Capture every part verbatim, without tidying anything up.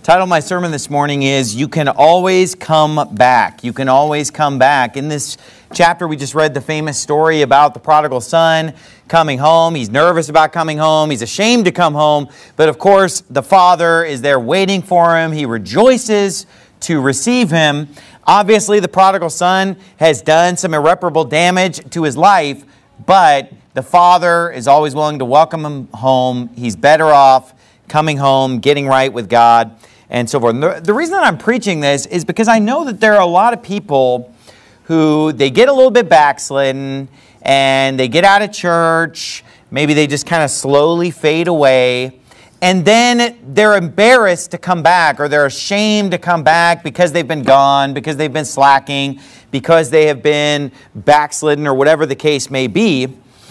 Title of my sermon this morning is, You Can Always Come Back. You can always come back. In this chapter, we just read the famous story about the prodigal son coming home. He's nervous about coming home. He's ashamed to come home. But of course, the father is there waiting for him. He rejoices to receive him. Obviously, the prodigal son has done some irreparable damage to his life, but the father is always willing to welcome him home. He's better off coming home, getting right with God, and so forth. And the, the reason that I'm preaching this is because I know that there are a lot of people who they get a little bit backslidden and they get out of church. Maybe they just kind of slowly fade away. And then they're embarrassed to come back, or they're ashamed to come back because they've been gone, because they've been slacking, because they have been backslidden, or whatever the case may be.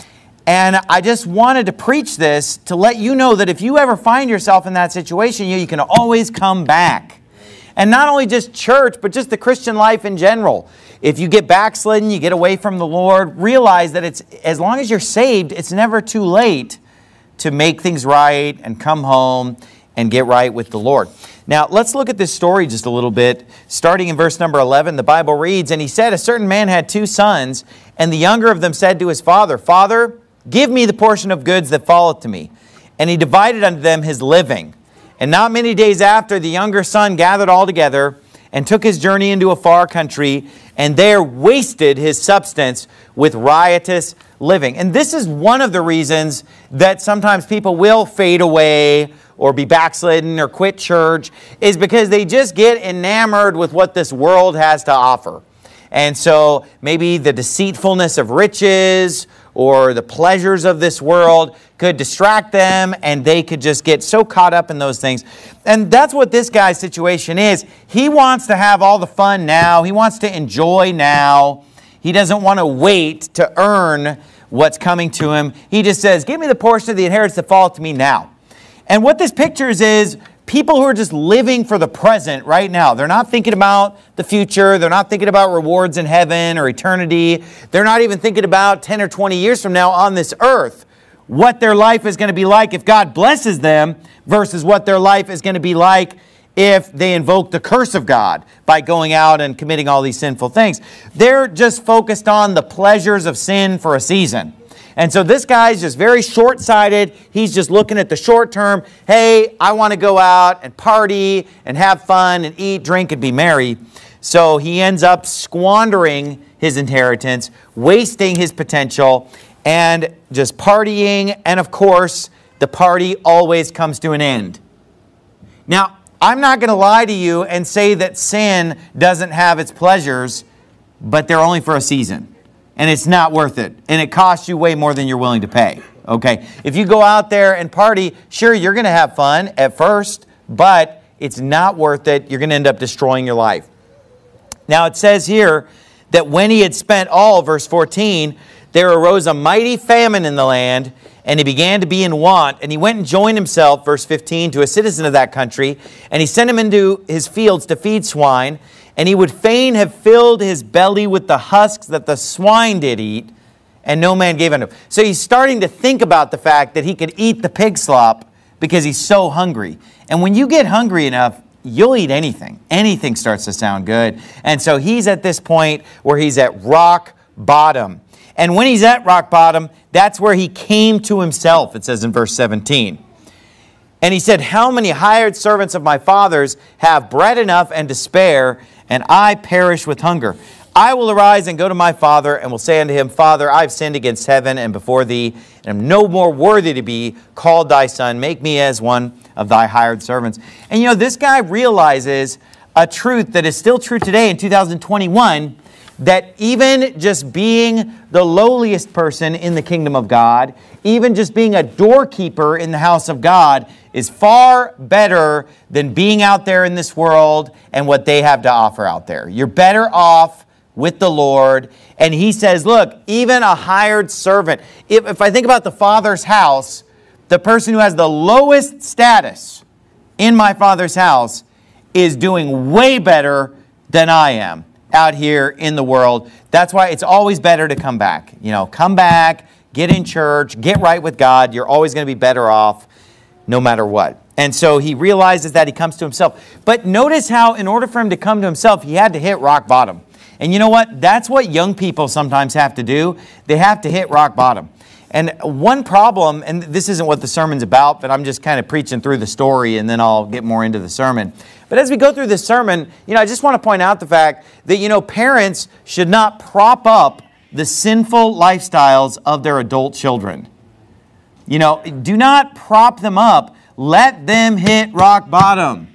And I just wanted to preach this to let you know that if you ever find yourself in that situation, you, you can always come back. And not only just church, but just the Christian life in general. If you get backslidden, you get away from the Lord, realize that it's as long as you're saved, it's never too late to make things right and come home and get right with the Lord. Now, let's look at this story just a little bit. Starting in verse number eleven, the Bible reads, And he said, A certain man had two sons, and the younger of them said to his father, Father, give me the portion of goods that falleth to me. And he divided unto them his living. And not many days after, the younger son gathered all together and took his journey into a far country, and there wasted his substance with riotous living. And this is one of the reasons that sometimes people will fade away or be backslidden or quit church, is because they just get enamored with what this world has to offer. And so maybe the deceitfulness of riches or the pleasures of this world could distract them, and they could just get so caught up in those things. And that's what this guy's situation is. He wants to have all the fun now. He wants to enjoy now. He doesn't want to wait to earn what's coming to him. He just says, give me the portion of the inheritance that falleth to me now. And what this pictures is people who are just living for the present right now. They're not thinking about the future. They're not thinking about rewards in heaven or eternity. They're not even thinking about ten or twenty years from now on this earth, what their life is going to be like if God blesses them versus what their life is going to be like if they invoke the curse of God by going out and committing all these sinful things. They're just focused on the pleasures of sin for a season. And so this guy's just very short-sighted. He's just looking at the short term. Hey, I want to go out and party and have fun and eat, drink, and be merry. So he ends up squandering his inheritance, wasting his potential, and just partying. And of course, the party always comes to an end. Now, I'm not going to lie to you and say that sin doesn't have its pleasures, but they're only for a season. And it's not worth it. And it costs you way more than you're willing to pay. Okay? If you go out there and party, sure, you're going to have fun at first, but it's not worth it. You're going to end up destroying your life. Now, it says here that when he had spent all, verse fourteen, there arose a mighty famine in the land, and he began to be in want. And he went and joined himself, verse fifteen, to a citizen of that country, and he sent him into his fields to feed swine. And he would fain have filled his belly with the husks that the swine did eat, and no man gave unto him. So he's starting to think about the fact that he could eat the pig slop because he's so hungry. And when you get hungry enough, you'll eat anything. Anything starts to sound good. And so he's at this point where he's at rock bottom. And when he's at rock bottom, that's where he came to himself, it says in verse seventeen. And he said, How many hired servants of my father's have bread enough and to spare, and I perish with hunger? I will arise and go to my father, and will say unto him, Father, I have sinned against heaven and before thee, and am no more worthy to be called thy son. Make me as one of thy hired servants. And you know, this guy realizes a truth that is still true today in two thousand twenty-one, that even just being the lowliest person in the kingdom of God, even just being a doorkeeper in the house of God, is far better than being out there in this world and what they have to offer out there. You're better off with the Lord. And he says, look, even a hired servant, if, if I think about the Father's house, the person who has the lowest status in my Father's house is doing way better than I am out here in the world. That's why it's always better to come back. You know, come back, get in church, get right with God. You're always going to be better off no matter what. And so he realizes that, he comes to himself. But notice how in order for him to come to himself, he had to hit rock bottom. And you know what? That's what young people sometimes have to do. They have to hit rock bottom. And one problem, and this isn't what the sermon's about, but I'm just kind of preaching through the story and then I'll get more into the sermon. But as we go through this sermon, you know, I just want to point out the fact that, you know, parents should not prop up the sinful lifestyles of their adult children. You know, do not prop them up. Let them hit rock bottom.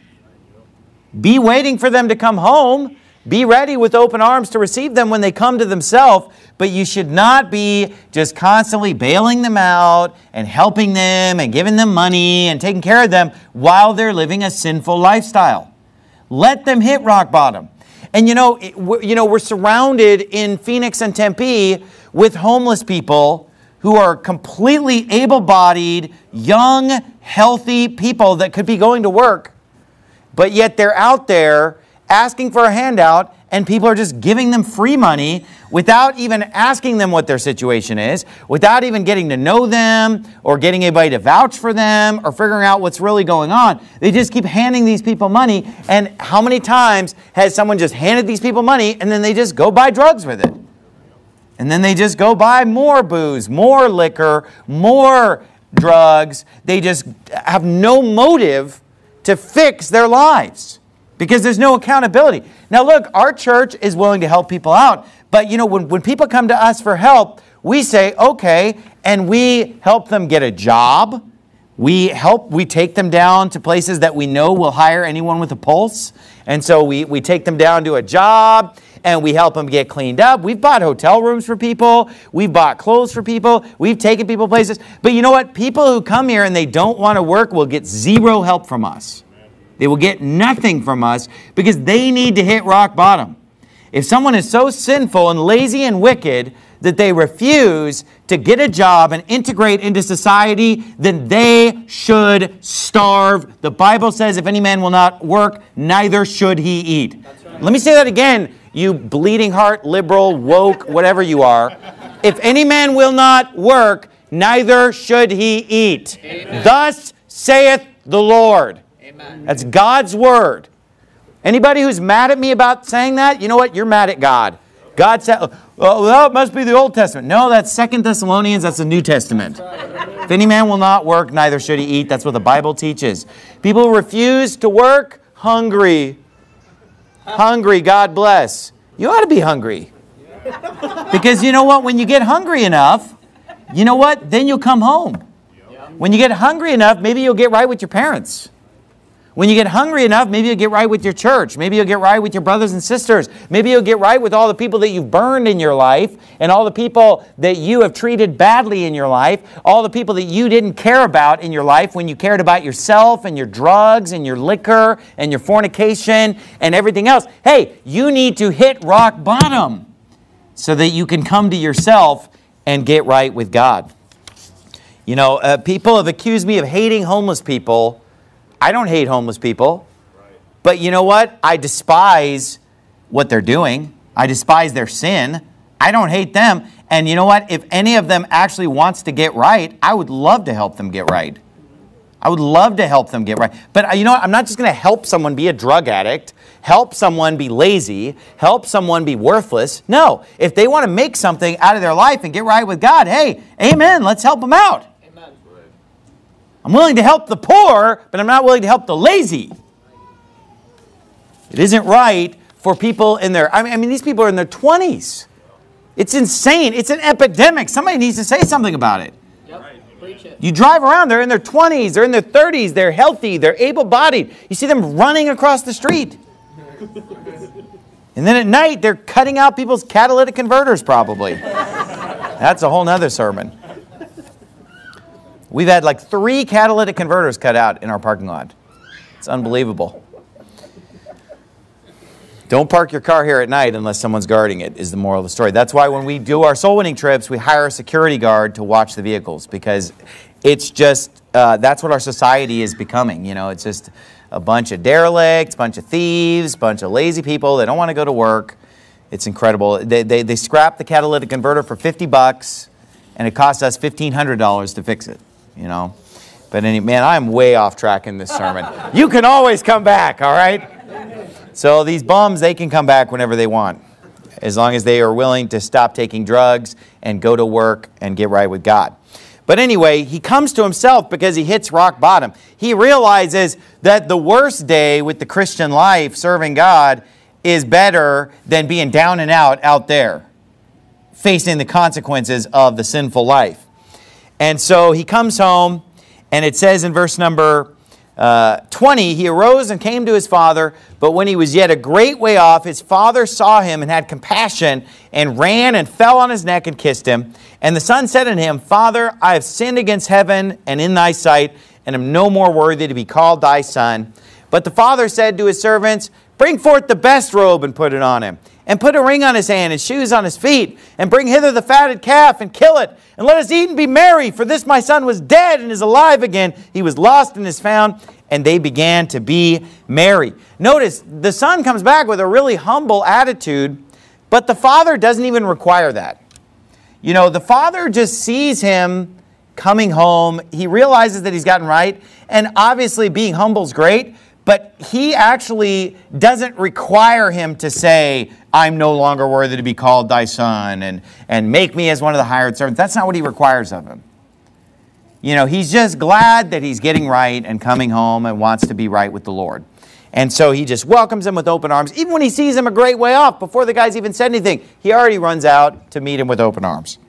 Be waiting for them to come home. Be ready with open arms to receive them when they come to themselves, but you should not be just constantly bailing them out and helping them and giving them money and taking care of them while they're living a sinful lifestyle. Let them hit rock bottom. And you know, it, we're, you know, we're surrounded in Phoenix and Tempe with homeless people who are completely able-bodied, young, healthy people that could be going to work, but yet they're out there asking for a handout, and people are just giving them free money without even asking them what their situation is, without even getting to know them or getting anybody to vouch for them or figuring out what's really going on. They just keep handing these people money. And how many times has someone just handed these people money and then they just go buy drugs with it? And then they just go buy more booze, more liquor, more drugs. They just have no motive to fix their lives, because there's no accountability. Now look, our church is willing to help people out. But you know, when, when people come to us for help, we say, okay, and we help them get a job. We help, we take them down to places that we know will hire anyone with a pulse. And so we, we take them down to a job and we help them get cleaned up. We've bought hotel rooms for people. We've bought clothes for people. We've taken people places. But you know what? People who come here and they don't want to work will get zero help from us. They will get nothing from us because they need to hit rock bottom. If someone is so sinful and lazy and wicked that they refuse to get a job and integrate into society, then they should starve. The Bible says, if any man will not work, neither should he eat. Right. Let me say that again, you bleeding heart, liberal, woke, whatever you are. If any man will not work, neither should he eat. Amen. Thus saith the Lord. Amen. That's God's word. Anybody who's mad at me about saying that, you know what? You're mad at God. God said, oh, well, it must be the Old Testament. No, that's Second Thessalonians. That's the New Testament. If any man will not work, neither should he eat. That's what the Bible teaches. People who refuse to work, hungry. Hungry, God bless. You ought to be hungry. Because you know what? When you get hungry enough, you know what? Then you'll come home. When you get hungry enough, maybe you'll get right with your parents. When you get hungry enough, maybe you'll get right with your church. Maybe you'll get right with your brothers and sisters. Maybe you'll get right with all the people that you've burned in your life and all the people that you have treated badly in your life, all the people that you didn't care about in your life when you cared about yourself and your drugs and your liquor and your fornication and everything else. Hey, you need to hit rock bottom so that you can come to yourself and get right with God. You know, uh, people have accused me of hating homeless people. I don't hate homeless people, but you know what? I despise what they're doing. I despise their sin. I don't hate them. And you know what? If any of them actually wants to get right, I would love to help them get right. I would love to help them get right. But you know what? I'm not just going to help someone be a drug addict, help someone be lazy, help someone be worthless. No, if they want to make something out of their life and get right with God, hey, amen, let's help them out. I'm willing to help the poor, but I'm not willing to help the lazy. It isn't right for people in their, I mean, I mean, these people are in their twenties. It's insane. It's an epidemic. Somebody needs to say something about it. Yep. Preach it. You drive around, they're in their twenties, they're in their thirties, they're healthy, they're able-bodied. You see them running across the street. And then at night, they're cutting out people's catalytic converters, probably. That's a whole nother sermon. We've had like three catalytic converters cut out in our parking lot. It's unbelievable. Don't park your car here at night unless someone's guarding it, is the moral of the story. That's why when we do our soul winning trips, we hire a security guard to watch the vehicles, because it's just, uh, that's what our society is becoming. You know, it's just a bunch of derelicts, a bunch of thieves, a bunch of lazy people. They don't want to go to work. It's incredible. They, they, they scrap the catalytic converter for fifty bucks, and it costs us fifteen hundred dollars to fix it. You know, But any, man, I'm way off track in this sermon. You can always come back, all right? So these bums, they can come back whenever they want, as long as they are willing to stop taking drugs and go to work and get right with God. But anyway, he comes to himself because he hits rock bottom. He realizes that the worst day with the Christian life, serving God, is better than being down and out out there, facing the consequences of the sinful life. And so he comes home, and it says in verse number uh, twenty, he arose and came to his father, but when he was yet a great way off, his father saw him and had compassion and ran and fell on his neck and kissed him. And the son said unto him, Father, I have sinned against heaven and in thy sight, and am no more worthy to be called thy son. But the father said to his servants, Bring forth the best robe and put it on him, and put a ring on his hand and shoes on his feet, and bring hither the fatted calf and kill it, and let us eat and be merry. For this my son was dead and is alive again. He was lost and is found. And they began to be merry. Notice, the son comes back with a really humble attitude, but the father doesn't even require that. You know, the father just sees him coming home. He realizes that he's gotten right. And obviously being humble is great, but he actually doesn't require him to say, I'm no longer worthy to be called thy son, and, and make me as one of the hired servants. That's not what he requires of him. You know, he's just glad that he's getting right and coming home and wants to be right with the Lord. And so he just welcomes him with open arms. Even when he sees him a great way off, before the guy's even said anything, he already runs out to meet him with open arms.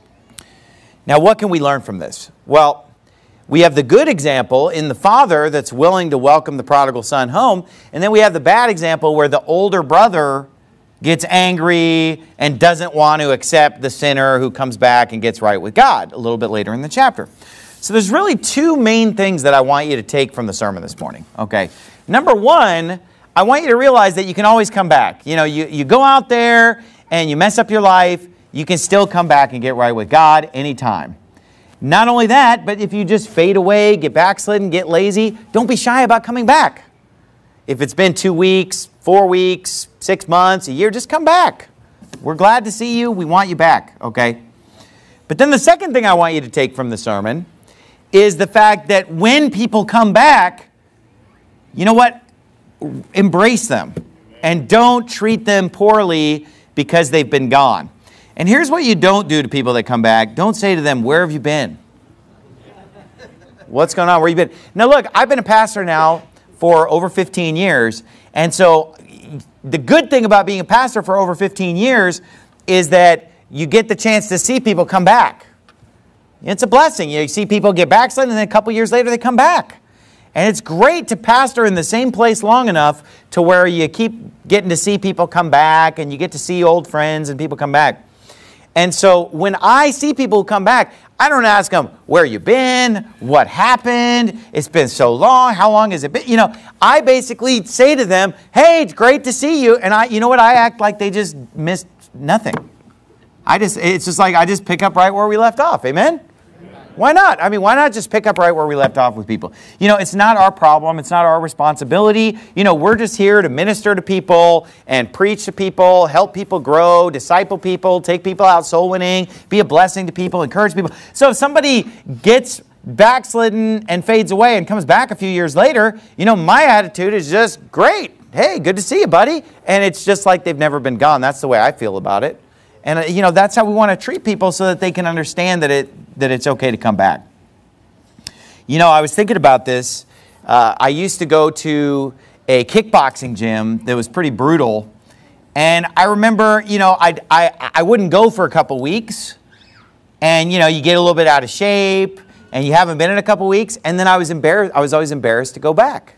Now, what can we learn from this? Well, we have the good example in the father that's willing to welcome the prodigal son home. And then we have the bad example where the older brother gets angry and doesn't want to accept the sinner who comes back and gets right with God a little bit later in the chapter. So there's really two main things that I want you to take from the sermon this morning. Okay. Number one, I want you to realize that you can always come back. You know, you, you go out there and you mess up your life, you can still come back and get right with God anytime. Not only that, but if you just fade away, get backslidden, get lazy, don't be shy about coming back. If it's been two weeks, four weeks, six months, a year, just come back. We're glad to see you. We want you back, okay? But then the second thing I want you to take from the sermon is the fact that when people come back, you know what? Embrace them and don't treat them poorly because they've been gone. And here's what you don't do to people that come back. Don't say to them, where have you been? What's going on? Where have you been? Now look, I've been a pastor now for over fifteen years. And so the good thing about being a pastor for over fifteen years is that you get the chance to see people come back. It's a blessing. You see people get backslidden, and then a couple years later they come back. And it's great to pastor in the same place long enough to where you keep getting to see people come back, and you get to see old friends and people come back. And so when I see people who come back, I don't ask them, where you been? What happened? It's been so long. How long has it been? You know, I basically say to them, hey, it's great to see you. And I, you know what? I act like they just missed nothing. I just, it's just like I just pick up right where we left off. Amen? Why not? I mean, why not just pick up right where we left off with people? You know, it's not our problem. It's not our responsibility. You know, we're just here to minister to people and preach to people, help people grow, disciple people, take people out soul winning, be a blessing to people, encourage people. So if somebody gets backslidden and fades away and comes back a few years later, you know, my attitude is just great. Hey, good to see you, buddy. And it's just like they've never been gone. That's the way I feel about it. And, uh, you know, that's how we want to treat people so that they can understand that it that it's okay to come back. You know, I was thinking about this. Uh, I used to go to a kickboxing gym that was pretty brutal. And I remember, you know, I'd, I I wouldn't go for a couple weeks. And, you know, you get a little bit out of shape. And you haven't been in a couple weeks. And then I was embarrassed. I was always embarrassed to go back.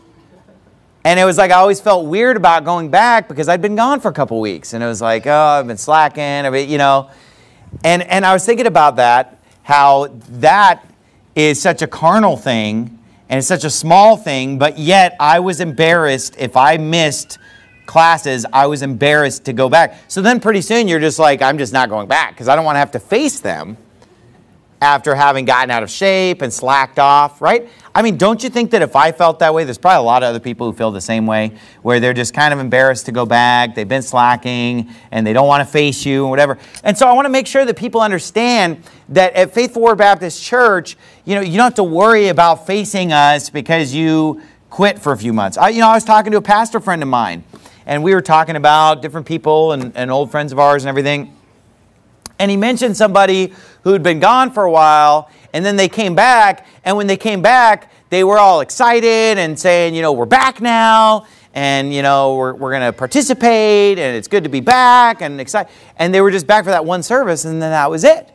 And it was like I always felt weird about going back because I'd been gone for a couple weeks. And it was like, oh, I've been slacking. I mean, you know. And, and I was thinking about that, how that is such a carnal thing. And it's such a small thing. But yet I was embarrassed if I missed classes. I was embarrassed to go back. So then pretty soon you're just like, I'm just not going back because I don't want to have to face them after having gotten out of shape and slacked off, right? I mean, don't you think that if I felt that way, there's probably a lot of other people who feel the same way, where they're just kind of embarrassed to go back, they've been slacking, and they don't want to face you and whatever. And so I want to make sure that people understand that at Faithful Word Baptist Church, you know, you don't have to worry about facing us because you quit for a few months. I, you know, I was talking to a pastor friend of mine, and we were talking about different people and, and old friends of ours and everything. And he mentioned somebody who'd been gone for a while, and then they came back, and when they came back, they were all excited and saying, you know, we're back now, and, you know, we're, we're going to participate, and it's good to be back, and excited. And they were just back for that one service, and then that was it.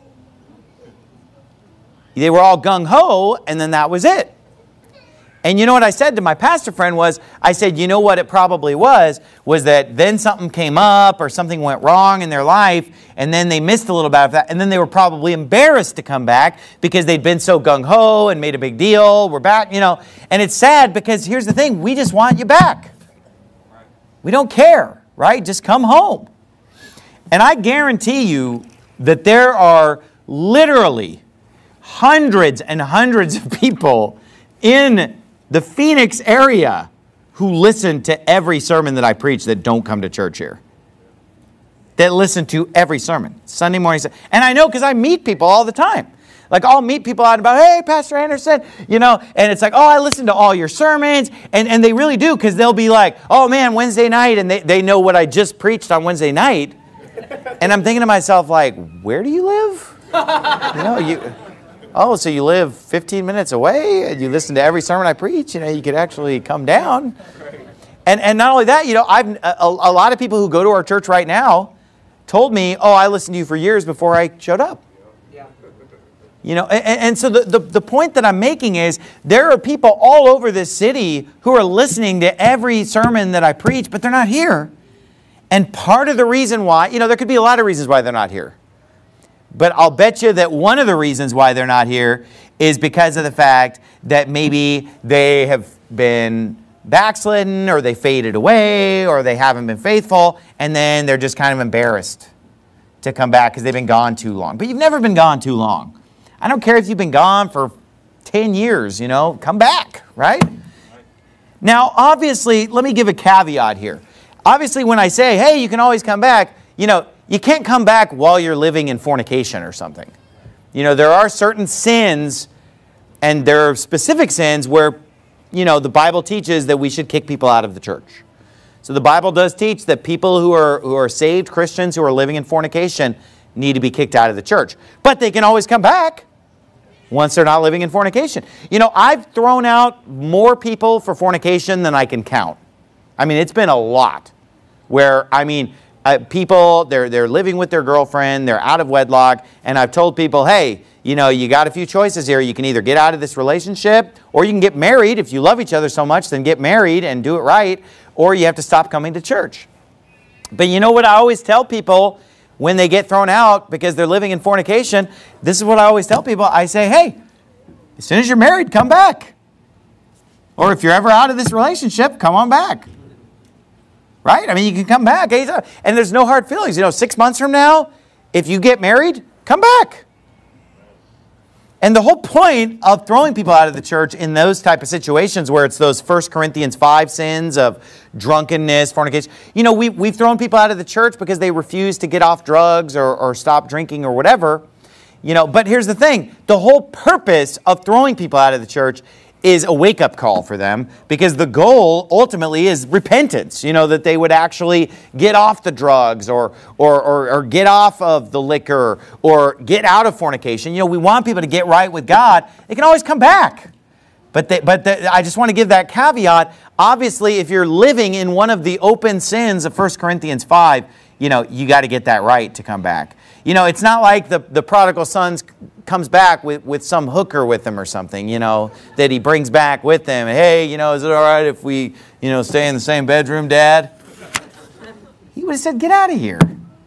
They were all gung-ho, and then that was it. And you know what I said to my pastor friend was, I said, you know what it probably was, was that then something came up or something went wrong in their life, and then they missed a little bit of that, and then they were probably embarrassed to come back because they'd been so gung-ho and made a big deal. We're back, you know. And it's sad because here's the thing, we just want you back. We don't care, right? Just come home. And I guarantee you that there are literally hundreds and hundreds of people in the Phoenix area who listen to every sermon that I preach that don't come to church here. That listen to every sermon, Sunday morning. And I know because I meet people all the time. Like I'll meet people out and about, hey, Pastor Anderson, you know, and it's like, oh, I listen to all your sermons. And, and they really do, because they'll be like, oh man, Wednesday night. And they, they know what I just preached on Wednesday night. And I'm thinking to myself, like, where do you live? You know, you... Oh, so you live fifteen minutes away and you listen to every sermon I preach, you know, you could actually come down. And and not only that, you know, I've a, a lot of people who go to our church right now told me, oh, I listened to you for years before I showed up. Yeah. You know, and, and so the, the, the point that I'm making is there are people all over this city who are listening to every sermon that I preach, but they're not here. And part of the reason why, you know, there could be a lot of reasons why they're not here. But I'll bet you that one of the reasons why they're not here is because of the fact that maybe they have been backslidden or they faded away or they haven't been faithful, and then they're just kind of embarrassed to come back because they've been gone too long. But you've never been gone too long. I don't care if you've been gone for ten years, you know, come back, right? Now, obviously, let me give a caveat here. Obviously, when I say, hey, you can always come back, you know, you can't come back while you're living in fornication or something. You know, there are certain sins, and there are specific sins where, you know, the Bible teaches that we should kick people out of the church. So the Bible does teach that people who are who are saved Christians who are living in fornication need to be kicked out of the church. But they can always come back once they're not living in fornication. You know, I've thrown out more people for fornication than I can count. I mean, it's been a lot. Where, I mean... Uh, people, they're, they're living with their girlfriend, they're out of wedlock, and I've told people, hey, you know, you got a few choices here. You can either get out of this relationship, or you can get married. If you love each other so much, then get married and do it right, or you have to stop coming to church. But you know what I always tell people when they get thrown out because they're living in fornication? This is what I always tell people. I say, hey, as soon as you're married, come back. Or if you're ever out of this relationship, come on back. Right? I mean, you can come back. And there's no hard feelings. You know, six months from now, if you get married, come back. And the whole point of throwing people out of the church in those type of situations where it's those First Corinthians five sins of drunkenness, fornication. You know, we, we've thrown people out of the church because they refuse to get off drugs or, or stop drinking or whatever. You know, but here's the thing. The whole purpose of throwing people out of the church is a wake-up call for them, because the goal ultimately is repentance, you know, that they would actually get off the drugs or, or, or, or get off of the liquor or get out of fornication. You know, we want people to get right with God. They can always come back. But, they, but the, I just want to give that caveat. Obviously, if you're living in one of the open sins of First Corinthians five, you know, you got to get that right to come back. You know, it's not like the, the prodigal son comes back with, with some hooker with him or something, you know, that he brings back with him. Hey, you know, is it all right if we, you know, stay in the same bedroom, Dad? He would have said, get out of here.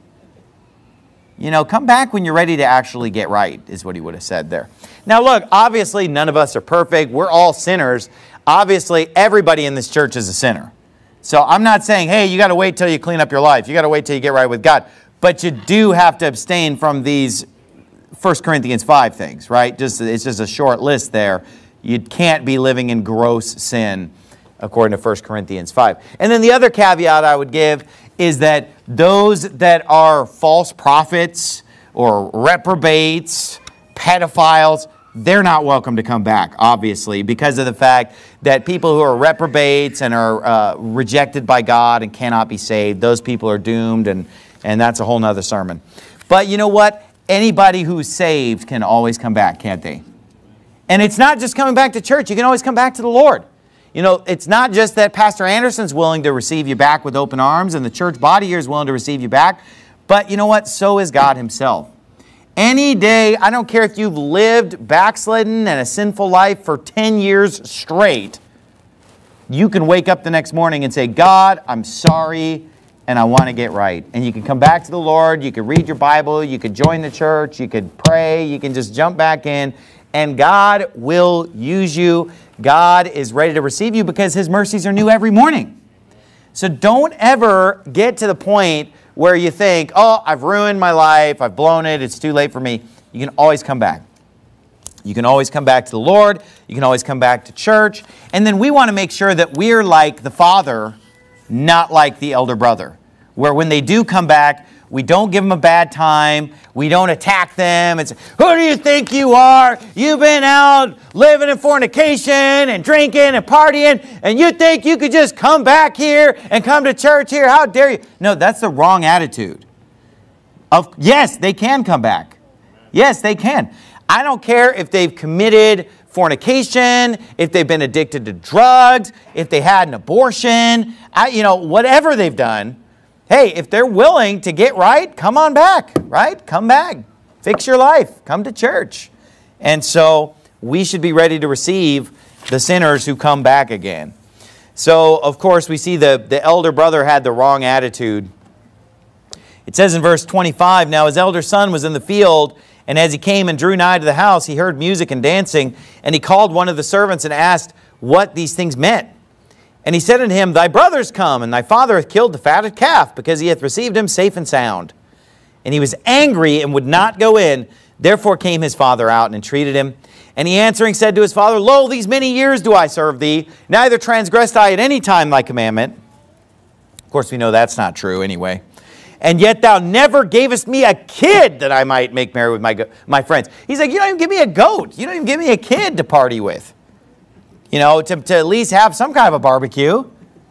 You know, come back when you're ready to actually get right, is what he would have said there. Now, look, obviously, none of us are perfect. We're all sinners. Obviously, everybody in this church is a sinner. So I'm not saying, hey, you got to wait till you clean up your life. You got to wait till you get right with God. But you do have to abstain from these First Corinthians five things, right? Just It's just a short list there. You can't be living in gross sin, according to First Corinthians five. And then the other caveat I would give is that those that are false prophets or reprobates, pedophiles, they're not welcome to come back, obviously, because of the fact that people who are reprobates and are uh, rejected by God and cannot be saved, those people are doomed, and, and that's a whole nother sermon. But you know what? Anybody who's saved can always come back, can't they? And it's not just coming back to church. You can always come back to the Lord. You know, it's not just that Pastor Anderson's willing to receive you back with open arms and the church body here is willing to receive you back. But you know what? So is God himself. Any day, I don't care if you've lived backslidden and a sinful life for ten years straight, you can wake up the next morning and say, God, I'm sorry, and I want to get right. And you can come back to the Lord, you can read your Bible, you could join the church, you could pray, you can just jump back in, and God will use you. God is ready to receive you because his mercies are new every morning. So don't ever get to the point where you think, oh, I've ruined my life, I've blown it, it's too late for me. You can always come back. You can always come back to the Lord. You can always come back to church. And then we want to make sure that we're like the father, not like the elder brother, where when they do come back, we don't give them a bad time. We don't attack them and say, who do you think you are? You've been out living in fornication and drinking and partying, and you think you could just come back here and come to church here? How dare you? No, that's the wrong attitude. Of, yes, they can come back. Yes, they can. I don't care if they've committed fornication, if they've been addicted to drugs, if they had an abortion, I, you know, whatever they've done. Hey, if they're willing to get right, come on back, right? Come back. Fix your life. Come to church. And so we should be ready to receive the sinners who come back again. So, of course, we see the, the elder brother had the wrong attitude. It says in verse twenty-five, now his elder son was in the field, and as he came and drew nigh to the house, he heard music and dancing, and he called one of the servants and asked what these things meant. And he said unto him, thy brother's come, and thy father hath killed the fatted calf, because he hath received him safe and sound. And he was angry and would not go in. Therefore came his father out and entreated him. And he answering said to his father, lo, these many years do I serve thee, neither transgressed I at any time thy commandment. Of course, we know that's not true anyway. And yet thou never gavest me a kid that I might make merry with my, go- my friends. He's like, you don't even give me a goat. You don't even give me a kid to party with. You know, to, to at least have some kind of a barbecue.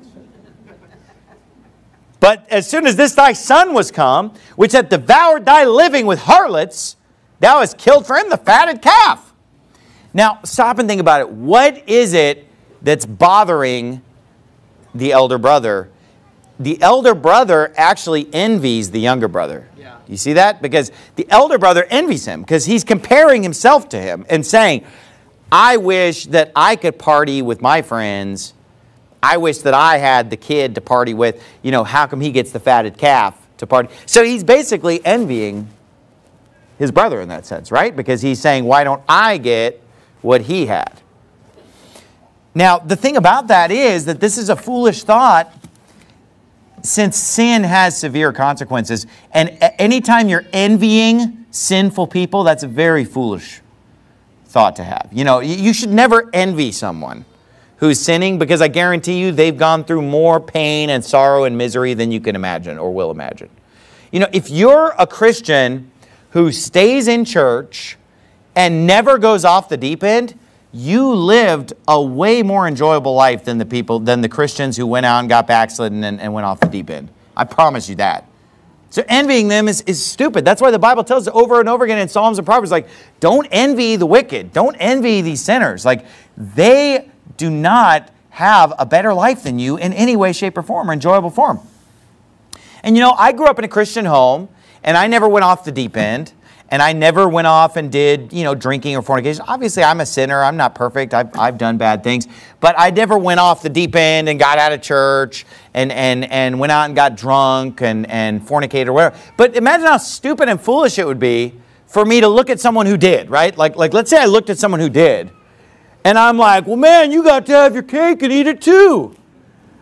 But as soon as this thy son was come, which hath devoured thy living with harlots, thou hast killed for him the fatted calf. Now, stop and think about it. What is it that's bothering the elder brother? The elder brother actually envies the younger brother. Yeah. You see that? Because the elder brother envies him because he's comparing himself to him and saying, I wish that I could party with my friends. I wish that I had the kid to party with. You know, how come he gets the fatted calf to party? So he's basically envying his brother in that sense, right? Because he's saying, why don't I get what he had? Now, the thing about that is that this is a foolish thought, since sin has severe consequences. And anytime you're envying sinful people, that's a very foolish thought to have. You know, you should never envy someone who's sinning, because I guarantee you they've gone through more pain and sorrow and misery than you can imagine or will imagine. You know, if you're a Christian who stays in church and never goes off the deep end, you lived a way more enjoyable life than the people, than the Christians who went out and got backslidden and, and went off the deep end. I promise you that. So envying them is, is stupid. That's why the Bible tells us over and over again in Psalms and Proverbs, like, don't envy the wicked. Don't envy these sinners. Like, they do not have a better life than you in any way, shape, or form, or enjoyable form. And you know, I grew up in a Christian home, and I never went off the deep end, and I never went off and did, you know, drinking or fornication. Obviously, I'm a sinner. I'm not perfect. I've, I've done bad things. But I never went off the deep end and got out of church and, and, and went out and got drunk and, and fornicated or whatever. But imagine how stupid and foolish it would be for me to look at someone who did, right? Like, like let's say I looked at someone who did. And I'm like, well, man, you got to have your cake and eat it too.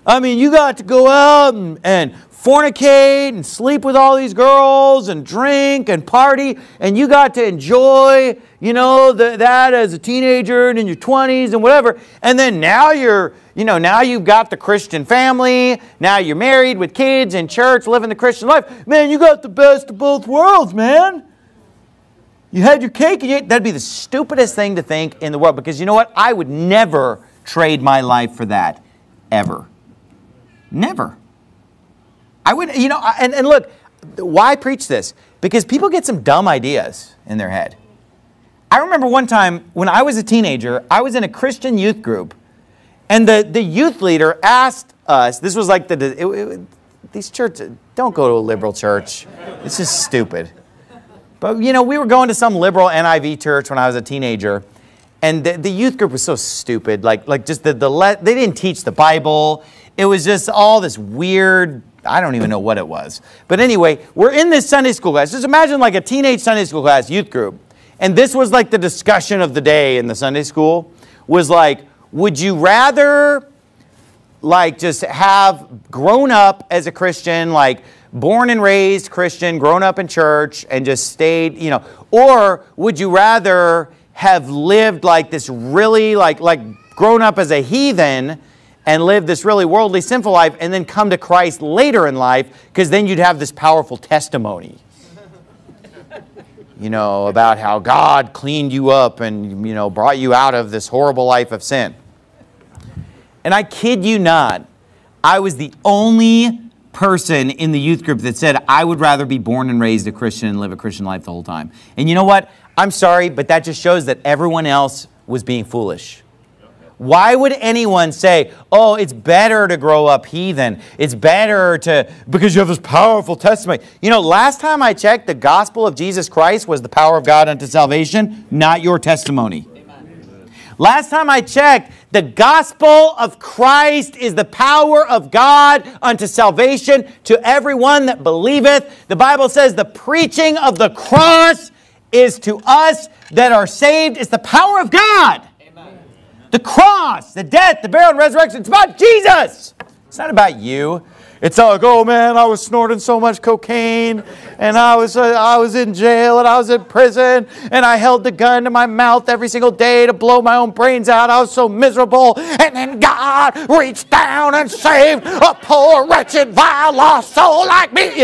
I mean, you got to go out and, and fornicate and sleep with all these girls and drink and party, and you got to enjoy, you know, the, that as a teenager and in your twenties and whatever. And then now you're, you know, now you've got the Christian family. Now you're married with kids in church, living the Christian life. Man, you got the best of both worlds, man. You had your cake and you, that'd be the stupidest thing to think in the world, because you know what? I would never trade my life for that, ever. Never. I would, you know, and, and look, why preach this? Because people get some dumb ideas in their head. I remember one time when I was a teenager, I was in a Christian youth group, and the, the youth leader asked us, this was like the, it, it, these churches, don't go to a liberal church. It's just stupid. But, you know, we were going to some liberal N I V church when I was a teenager, and the, the youth group was so stupid. Like, like just the, the le- they didn't teach the Bible. It was just all this weird, I don't even know what it was. But anyway, we're in this Sunday school class. Just imagine like a teenage Sunday school class, youth group. And this was like the discussion of the day in the Sunday school, was like, would you rather like just have grown up as a Christian, like born and raised Christian, grown up in church, and just stayed, you know, or would you rather have lived like this really, like, like grown up as a heathen and lived this really worldly, sinful life, and then come to Christ later in life, because then you'd have this powerful testimony, you know, about how God cleaned you up and, you know, brought you out of this horrible life of sin. And I kid you not, I was the only person in the youth group that said, I would rather be born and raised a Christian and live a Christian life the whole time. And you know what? I'm sorry, but that just shows that everyone else was being foolish. Why would anyone say, oh, it's better to grow up heathen. It's better to, because you have this powerful testimony. You know, last time I checked, the gospel of Jesus Christ was the power of God unto salvation, not your testimony. Amen. Last time I checked, the gospel of Christ is the power of God unto salvation to everyone that believeth. The Bible says the preaching of the cross is to us that are saved. It's the power of God. Amen. The cross, the death, the burial, and resurrection. It's about Jesus. It's not about you. It's like, oh man, I was snorting so much cocaine, and I was uh, I was in jail, and I was in prison, and I held the gun to my mouth every single day to blow my own brains out. I was so miserable, and then God reached down and saved a poor, wretched, vile, lost soul like me.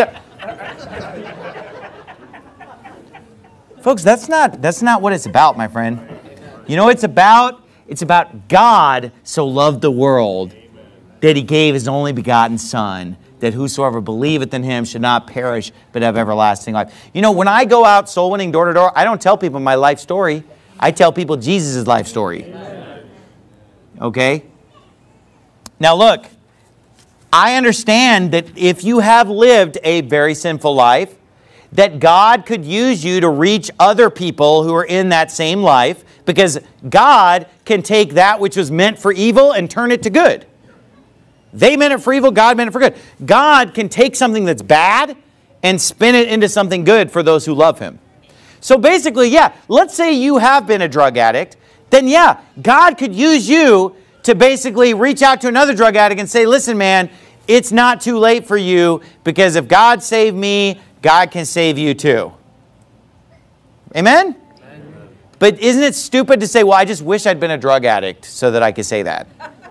Folks, that's not that's not what it's about, my friend. You know what it's about? It's about God so loved the world that He gave His only begotten Son, that whosoever believeth in Him should not perish, but have everlasting life. You know, when I go out soul winning door to door, I don't tell people my life story. I tell people Jesus' life story. Okay? Now look, I understand that if you have lived a very sinful life, that God could use you to reach other people who are in that same life, because God can take that which was meant for evil and turn it to good. They meant it for evil, God meant it for good. God can take something that's bad and spin it into something good for those who love Him. So basically, yeah, let's say you have been a drug addict, then yeah, God could use you to basically reach out to another drug addict and say, listen, man, it's not too late for you, because if God saved me, God can save you too. Amen? Amen? But isn't it stupid to say, well, I just wish I'd been a drug addict so that I could say that?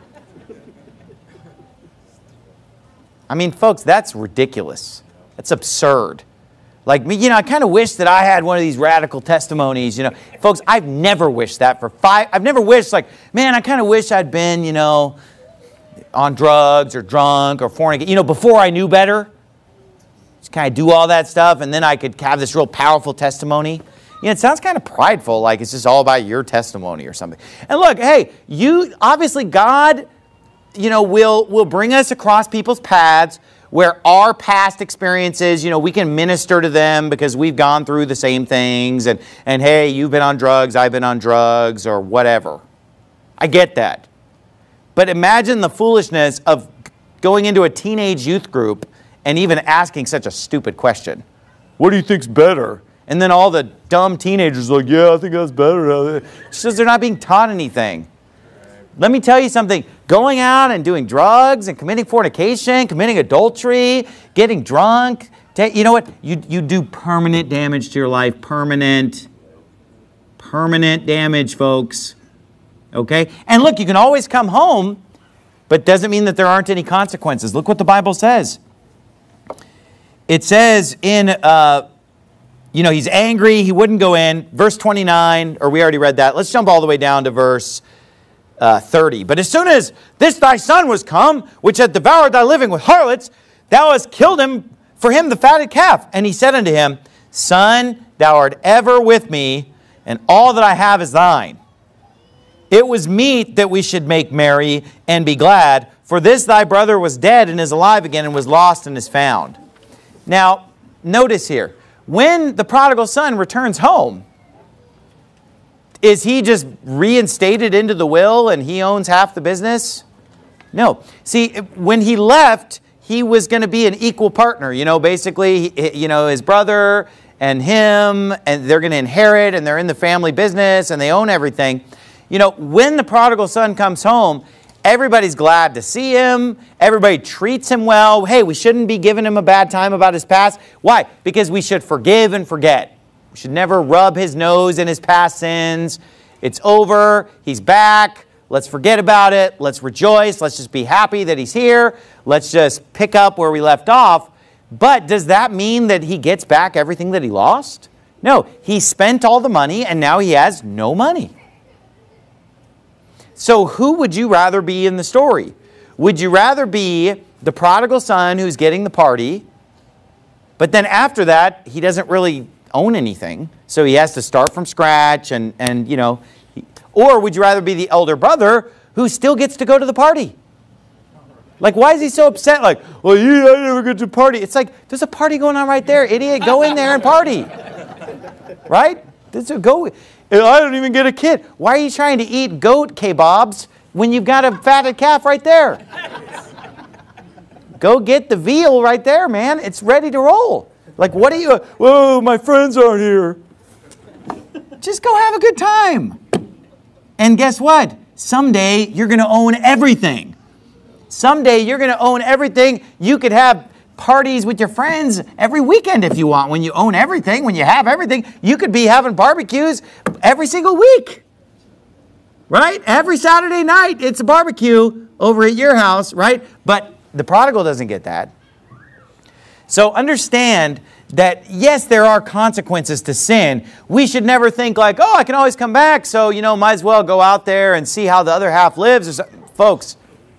I mean, folks, that's ridiculous. That's absurd. Like, me, you know, I kind of wish that I had one of these radical testimonies, you know. Folks, I've never wished that for five, I've never wished, like, man, I kind of wish I'd been, you know, on drugs or drunk or fornicating, you know, before I knew better. Just kind of do all that stuff, and then I could have this real powerful testimony. You know, it sounds kind of prideful, like it's just all about your testimony or something. And look, hey, you, obviously God, you know, will, will bring us across people's paths where our past experiences, you know, we can minister to them because we've gone through the same things, and, and hey, you've been on drugs, I've been on drugs, or whatever. I get that. But imagine the foolishness of going into a teenage youth group and even asking such a stupid question. What do you think's better? And then all the dumb teenagers are like, yeah, I think that's better. It's just they're not being taught anything. Let me tell you something. Going out and doing drugs and committing fornication, committing adultery, getting drunk. You know what? You, you do permanent damage to your life. Permanent. Permanent damage, folks. Okay? And look, you can always come home, but doesn't mean that there aren't any consequences. Look what the Bible says. It says in, uh, you know, he's angry. He wouldn't go in. Verse twenty-nine, or we already read that. Let's jump all the way down to verse Uh, thirty. But as soon as this thy son was come, which had devoured thy living with harlots, thou hast killed him for him the fatted calf. And he said unto him, Son, thou art ever with me, and all that I have is thine. It was meet that we should make merry and be glad, for this thy brother was dead and is alive again, and was lost and is found. Now, notice here, when the prodigal son returns home, is he just reinstated into the will and he owns half the business? No. See, when he left, he was going to be an equal partner. You know, basically, you know, his brother and him, and they're going to inherit, and they're in the family business, and they own everything. You know, when the prodigal son comes home, everybody's glad to see him. Everybody treats him well. Hey, we shouldn't be giving him a bad time about his past. Why? Because we should forgive and forget. We should never rub his nose in his past sins. It's over. He's back. Let's forget about it. Let's rejoice. Let's just be happy that he's here. Let's just pick up where we left off. But does that mean that he gets back everything that he lost? No. He spent all the money and now he has no money. So who would you rather be in the story? Would you rather be the prodigal son who's getting the party, but then after that, he doesn't really own anything, so he has to start from scratch, and, and you know, or would you rather be the elder brother who still gets to go to the party? Like, why is he so upset? Like, well, you, I never get to party. It's like, there's a party going on right there, idiot. Go in there and party. Right? There's a go. I don't even get a kid. Why are you trying to eat goat kebabs when you've got a fatted calf right there? Go get the veal right there, man. It's ready to roll. Like, what are you, whoa, my friends aren't here. Just go have a good time. And guess what? Someday you're going to own everything. Someday you're going to own everything. You could have parties with your friends every weekend if you want. When you own everything, when you have everything, you could be having barbecues every single week. Right? Every Saturday night, it's a barbecue over at your house, right? But the prodigal doesn't get that. So understand that, yes, there are consequences to sin. We should never think like, oh, I can always come back, so, you know, might as well go out there and see how the other half lives. Or something. Folks,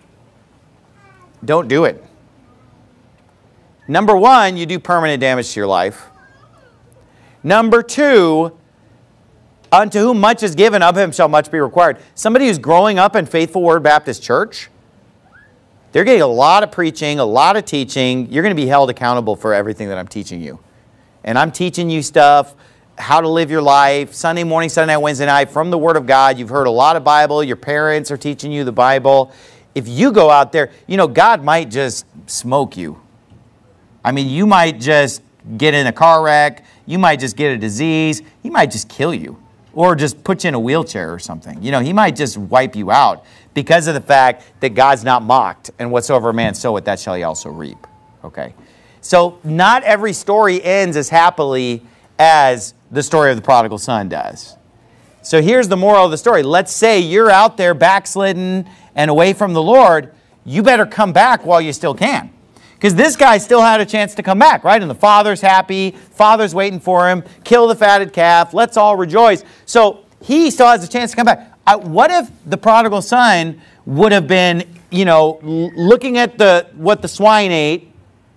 don't do it. Number one, you do permanent damage to your life. Number two, unto whom much is given, of him shall much be required. Somebody who's growing up in Faithful Word Baptist Church, they're getting a lot of preaching, a lot of teaching. You're going to be held accountable for everything that I'm teaching you. And I'm teaching you stuff, how to live your life, Sunday morning, Sunday night, Wednesday night, from the Word of God. You've heard a lot of Bible. Your parents are teaching you the Bible. If you go out there, you know, God might just smoke you. I mean, you might just get in a car wreck. You might just get a disease. He might just kill you or just put you in a wheelchair or something. You know, he might just wipe you out because of the fact that God's not mocked, and whatsoever a man soweth, that shall he also reap. Okay? So not every story ends as happily as the story of the prodigal son does. So here's the moral of the story. Let's say you're out there backslidden and away from the Lord. You better come back while you still can. Because this guy still had a chance to come back, right? And the father's happy. Father's waiting for him. Kill the fatted calf. Let's all rejoice. So he still has a chance to come back. Uh, what if the prodigal son would have been, you know, looking at the what the swine ate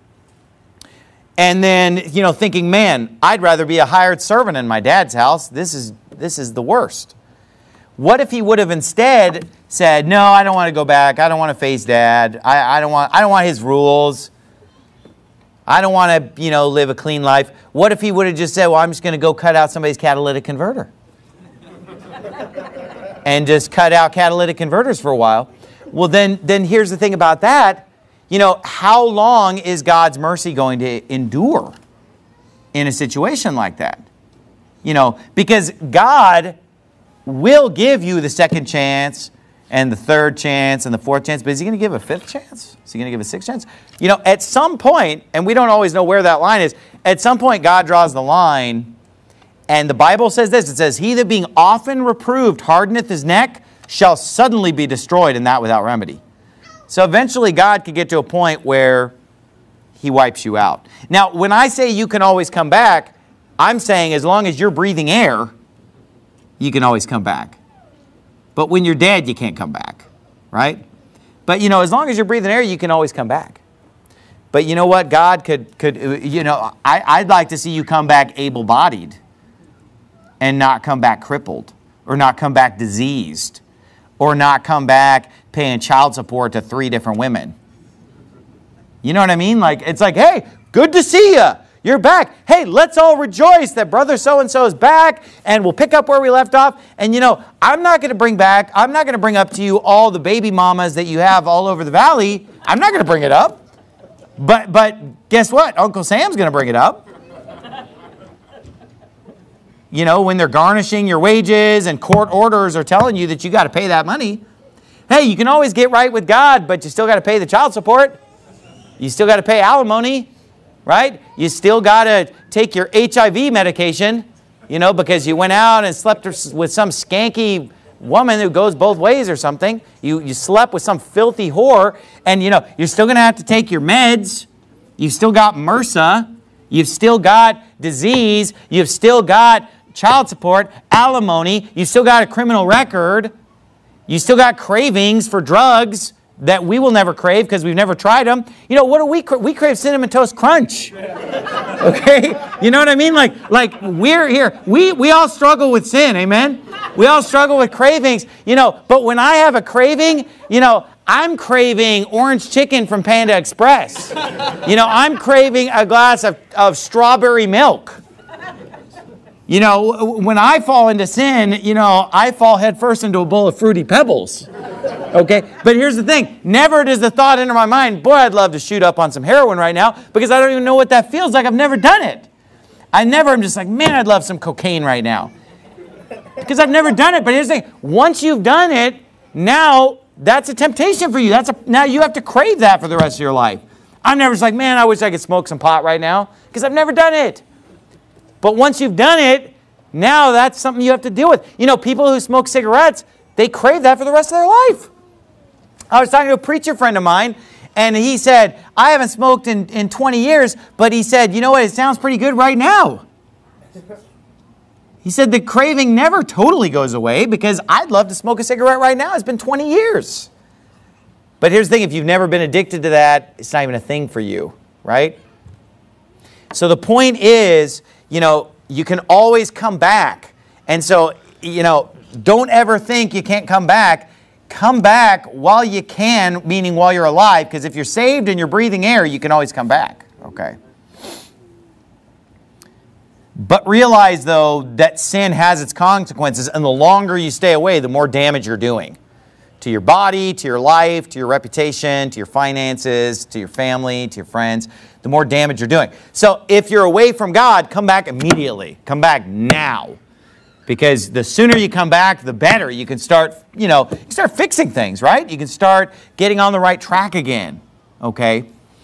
and then, you know, thinking, man, I'd rather be a hired servant in my dad's house. This is, this is the worst. What if he would have instead said, no, I don't want to go back. I don't want to face dad. I, I don't want, I don't want his rules. I don't want to, you know, live a clean life. What if he would have just said, well, I'm just going to go cut out somebody's catalytic converter and just cut out catalytic converters for a while? Well, then, then here's the thing about that. You know, how long is God's mercy going to endure in a situation like that? You know, because God will give you the second chance. and the third chance and the fourth chance, but is he going to give a fifth chance? Is he going to give a sixth chance? You know, at some point, and we don't always know where that line is, at some point God draws the line, and the Bible says this, it says, he that being often reproved hardeneth his neck shall suddenly be destroyed, and that without remedy. So eventually God could get to a point where he wipes you out. Now, when I say you can always come back, I'm saying as long as you're breathing air, you can always come back. But when you're dead, you can't come back, right? But, you know, as long as you're breathing air, you can always come back. But you know what? God could, could you know, I, I'd like to see you come back able-bodied and not come back crippled or not come back diseased or not come back paying child support to three different women. You know what I mean? Like, it's like, hey, good to see you. You're back. Hey, let's all rejoice that brother so-and-so is back, and we'll pick up where we left off. And, you know, I'm not going to bring back, I'm not going to bring up to you all the baby mamas that you have all over the valley. I'm not going to bring it up. But, but guess what? Uncle Sam's going to bring it up. You know, when they're garnishing your wages and court orders are telling you that you got to pay that money. Hey, you can always get right with God, but you still got to pay the child support. You still got to pay alimony. Right? You still got to take your H I V medication, you know, because you went out and slept with some skanky woman who goes both ways or something. You, you slept with some filthy whore, and, you know, you're still going to have to take your meds. You've still got MRSA. You've still got disease. You've still got child support, alimony. You've still got a criminal record. You still got cravings for drugs that we will never crave because we've never tried them. You know, what do we crave? We crave Cinnamon Toast Crunch. Okay? You know what I mean? Like, like we're here. We, we all struggle with sin, amen? We all struggle with cravings. You know, but when I have a craving, you know, I'm craving orange chicken from Panda Express. You know, I'm craving a glass of, of strawberry milk. You know, when I fall into sin, you know, I fall headfirst into a bowl of Fruity Pebbles. Okay? But here's the thing. Never does the thought enter my mind, boy, I'd love to shoot up on some heroin right now because I don't even know what that feels like. I've never done it. I never am just like, man, I'd love some cocaine right now. Because I've never done it. But here's the thing. Once you've done it, now that's a temptation for you. That's a, now you have to crave that for the rest of your life. I'm never just like, man, I wish I could smoke some pot right now because I've never done it. But once you've done it, now that's something you have to deal with. You know, people who smoke cigarettes, they crave that for the rest of their life. I was talking to a preacher friend of mine, and he said, I haven't smoked in, in twenty years, but he said, you know what, it sounds pretty good right now. He said the craving never totally goes away because I'd love to smoke a cigarette right now. It's been twenty years. But here's the thing, if you've never been addicted to that, it's not even a thing for you, right? So the point is, you know, you can always come back. And so, you know, don't ever think you can't come back. Come back while you can, meaning while you're alive, because if you're saved and you're breathing air, you can always come back. Okay. But realize, though, that sin has its consequences, and the longer you stay away, the more damage you're doing to your body, to your life, to your reputation, to your finances, to your family, to your friends, the more damage you're doing. So if you're away from God, come back immediately. Come back now. Because the sooner you come back, the better. You can start, you know, you can start fixing things, right? You can start getting on the right track again, okay?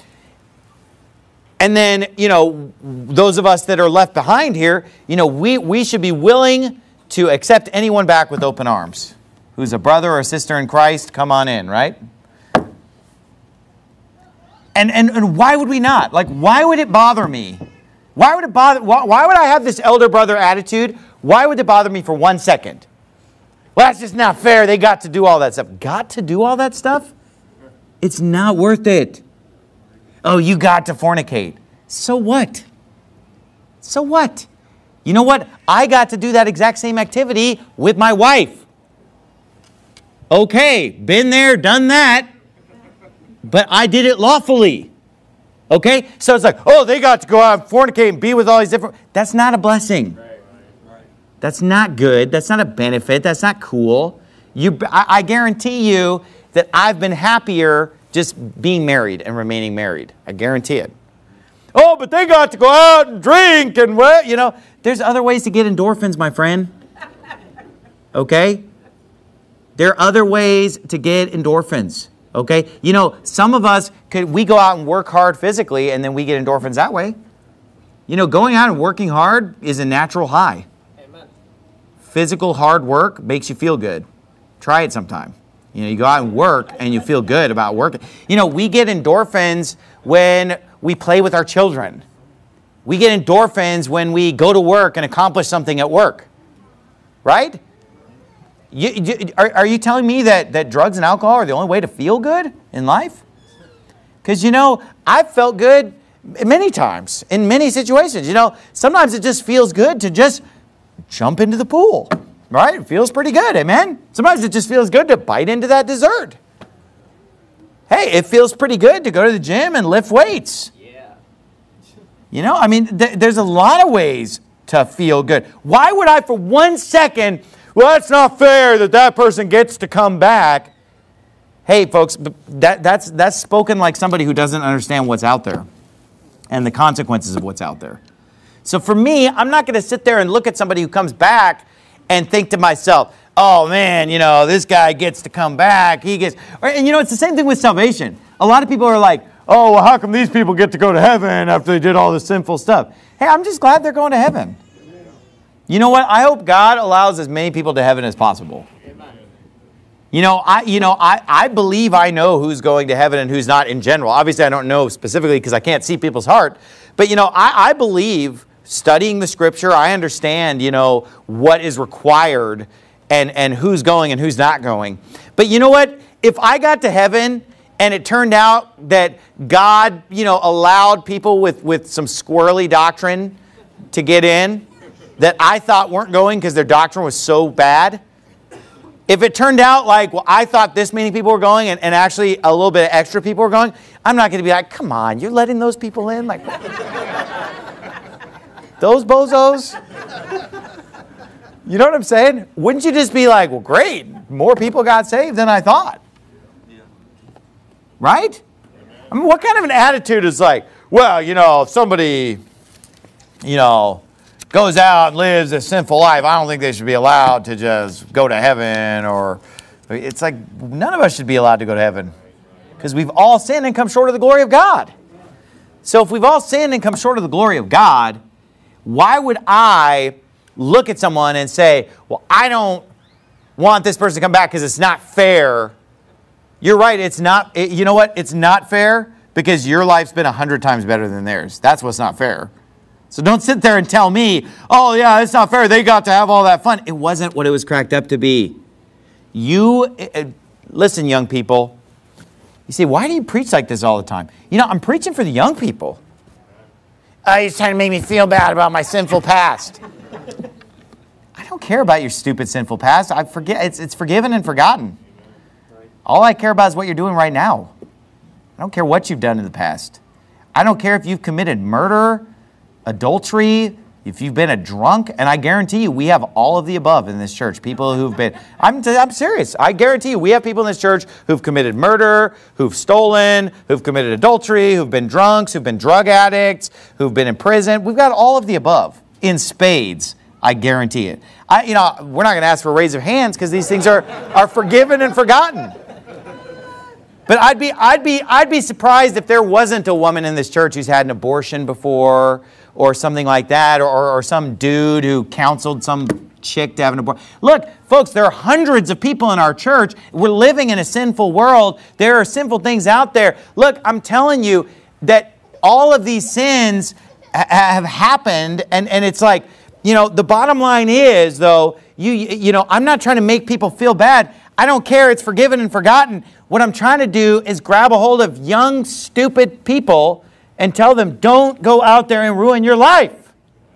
And then, you know, those of us that are left behind here, you know, we, we should be willing to accept anyone back with open arms. Who's a brother or a sister in Christ, come on in, right? And, and, and why would we not? Like, why would it bother me? Why would it bother, why, why would I have this elder brother attitude? Why would it bother me for one second? Well, that's just not fair. They got to do all that stuff. Got to do all that stuff? It's not worth it. Oh, you got to fornicate. So what? So what? You know what? I got to do that exact same activity with my wife. Okay, been there, done that, but I did it lawfully. Okay? So it's like, oh, they got to go out and fornicate and be with all these different... That's not a blessing. Right, right, right. That's not good. That's not a benefit. That's not cool. You, I, I guarantee you that I've been happier just being married and remaining married. I guarantee it. Oh, but they got to go out and drink and what? You know, there's other ways to get endorphins, my friend. Okay? There are other ways to get endorphins, okay? You know, some of us, could we go out and work hard physically and then we get endorphins that way. You know, going out and working hard is a natural high. Amen. Physical hard work makes you feel good. Try it sometime. You know, you go out and work and you feel good about working. You know, we get endorphins when we play with our children. We get endorphins when we go to work and accomplish something at work. Right? You, you, are, are you telling me that, that drugs and alcohol are the only way to feel good in life? Because, you know, I've felt good many times in many situations. You know, sometimes it just feels good to just jump into the pool. Right? It feels pretty good. Amen? Sometimes it just feels good to bite into that dessert. Hey, it feels pretty good to go to the gym and lift weights. Yeah. You know, I mean, th- there's a lot of ways to feel good. Why would I for one second, well, that's not fair that that person gets to come back. Hey, folks, that, that's, that's spoken like somebody who doesn't understand what's out there and the consequences of what's out there. So for me, I'm not going to sit there and look at somebody who comes back and think to myself, oh man, you know, this guy gets to come back. He gets, and you know, it's the same thing with salvation. A lot of people are like, oh, well, how come these people get to go to heaven after they did all this sinful stuff? Hey, I'm just glad they're going to heaven. You know what? I hope God allows as many people to heaven as possible. You know, I you know I, I believe I know who's going to heaven and who's not in general. Obviously, I don't know specifically because I can't see people's heart. But, you know, I, I believe, studying the Scripture, I understand, you know, what is required and, and who's going and who's not going. But you know what? If I got to heaven and it turned out that God, you know, allowed people with, with some squirrely doctrine to get in that I thought weren't going because their doctrine was so bad, if it turned out like, well, I thought this many people were going and, and actually a little bit of extra people were going, I'm not going to be like, come on, you're letting those people in? Like, those bozos? You know what I'm saying? Wouldn't you just be like, well, great, more people got saved than I thought? Right? I mean, what kind of an attitude is like, well, you know, if somebody, you know, goes out and lives a sinful life, I don't think they should be allowed to just go to heaven. Or it's like none of us should be allowed to go to heaven because we've all sinned and come short of the glory of God. So if we've all sinned and come short of the glory of God, why would I look at someone and say, well, I don't want this person to come back because it's not fair? You're right, it's not, it, you know what? It's not fair because your life's been a hundred times better than theirs. That's what's not fair. So don't sit there and tell me, oh yeah, it's not fair. They got to have all that fun. It wasn't what it was cracked up to be. You, uh, listen, young people. You say, why do you preach like this all the time? You know, I'm preaching for the young people. Oh, he's trying to make me feel bad about my sinful past. I don't care about your stupid sinful past. I forget. It's, it's forgiven and forgotten. All I care about is what you're doing right now. I don't care what you've done in the past. I don't care if you've committed murder, adultery, if you've been a drunk, and I guarantee you we have all of the above in this church. People who've been, I'm, I'm serious, I guarantee you we have people in this church who've committed murder, who've stolen, who've committed adultery, who've been drunks, who've been drug addicts, who've been in prison. We've got all of the above in spades, I guarantee it. I, you know, we're not going to ask for a raise of hands because these things are, are forgiven and forgotten. But I'd be, I'd be, I'd be surprised if there wasn't a woman in this church who's had an abortion before, or something like that, or, or, or some dude who counseled some chick to have an abortion. Look, folks, there are hundreds of people in our church. We're living in a sinful world. There are sinful things out there. Look, I'm telling you that all of these sins ha- have happened, and, and it's like, you know, the bottom line is, though, you, you know, I'm not trying to make people feel bad. I don't care. It's forgiven and forgotten. What I'm trying to do is grab a hold of young, stupid people and tell them, don't go out there and ruin your life.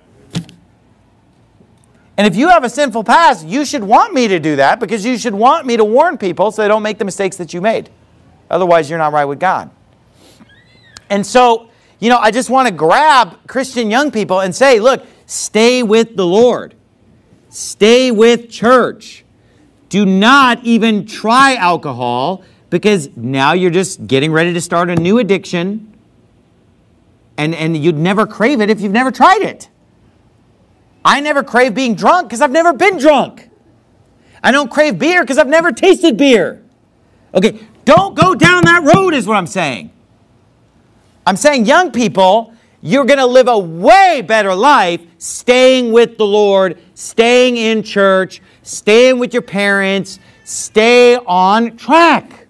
And if you have a sinful past, you should want me to do that because you should want me to warn people so they don't make the mistakes that you made. Otherwise, you're not right with God. And so, you know, I just want to grab Christian young people and say, look, stay with the Lord. Stay with church. Do not even try alcohol because now you're just getting ready to start a new addiction. And, and you'd never crave it if you've never tried it. I never crave being drunk because I've never been drunk. I don't crave beer because I've never tasted beer. Okay, don't go down that road is what I'm saying. I'm saying young people, you're going to live a way better life staying with the Lord, staying in church, staying with your parents, stay on track.